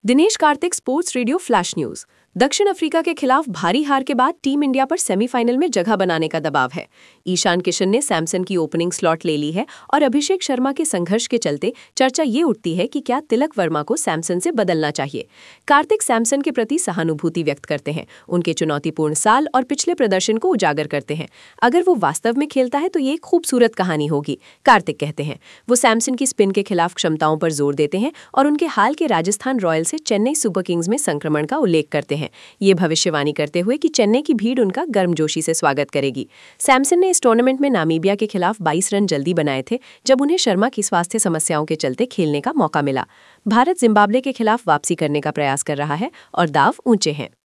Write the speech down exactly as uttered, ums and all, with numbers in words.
Dinesh Karthik sports radio flash news. दक्षिण Africa के खिलाफ भारी हार के बाद टीम इंडिया पर सेमीफाइनल में जगह बनाने का दबाव है। ईशान किशन ने सैमसन की ओपनिंग स्लॉट ले ली है और अभिषेक शर्मा के संघर्ष के चलते चर्चा ये उठती है कि क्या तिलक वर्मा को सैमसन से बदलना चाहिए। कार्तिक सैमसन के प्रति सहानुभूति व्यक्त करते हैं, उनके चुनौतीपूर्ण साल और पिछले प्रदर्शन को उजागर करते हैं। अगर वो वास्तव में खेलता है तो ये एक खूबसूरत कहानी होगी, कार्तिक कहते हैं। वो सैमसन की स्पिन के खिलाफ क्षमताओं पर जोर देते हैं और उनके हाल के राजस्थान रॉयल्स से चेन्नई सुपर किंग्स में संक्रमण का उल्लेख करते हैं, ये भविष्यवाणी करते हुए कि चेन्नई की भीड़ उनका गर्मजोशी से स्वागत करेगी। सैमसन ने इस टूर्नामेंट में नामीबिया के खिलाफ बाईस रन जल्दी बनाए थे, जब उन्हें शर्मा की स्वास्थ्य समस्याओं के चलते खेलने का मौका मिला। भारत जिम्बाब्वे के खिलाफ वापसी करने का प्रयास कर रहा है और दाव ऊंचे हैं।